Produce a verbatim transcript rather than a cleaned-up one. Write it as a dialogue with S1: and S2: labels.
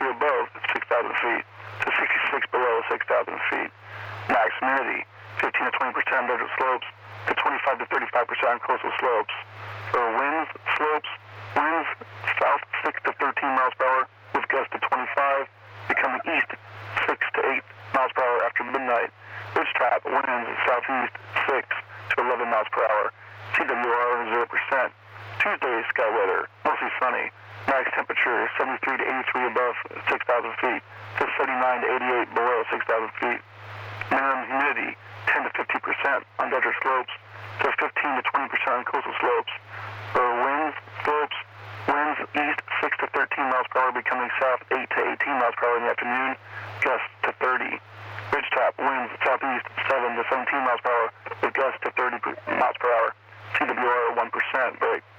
S1: above six thousand feet to sixty-six below six thousand feet. Max humidity, fifteen to twenty percent on desert slopes to twenty-five to thirty-five percent on coastal slopes. For winds, slopes, winds south six to thirteen miles per hour with gusts to twenty-five, becoming east six to eight miles per hour after midnight. Ridge trap, winds southeast six to eleven miles per hour. C W R zero percent. Tuesday, sky weather, mostly sunny. Max temperature seventy-three to eighty-three above six thousand feet to seventy-nine to eighty-eight below six thousand feet. Minimum humidity ten to fifty percent on desert slopes to fifteen to twenty percent on coastal slopes. For winds, slopes, winds east six to thirteen miles per hour, becoming south eight to eighteen miles per hour in the afternoon, gusts to thirty. Ridge top, winds southeast seven to seventeen miles per hour with gusts to thirty miles per hour. C W R one percent break.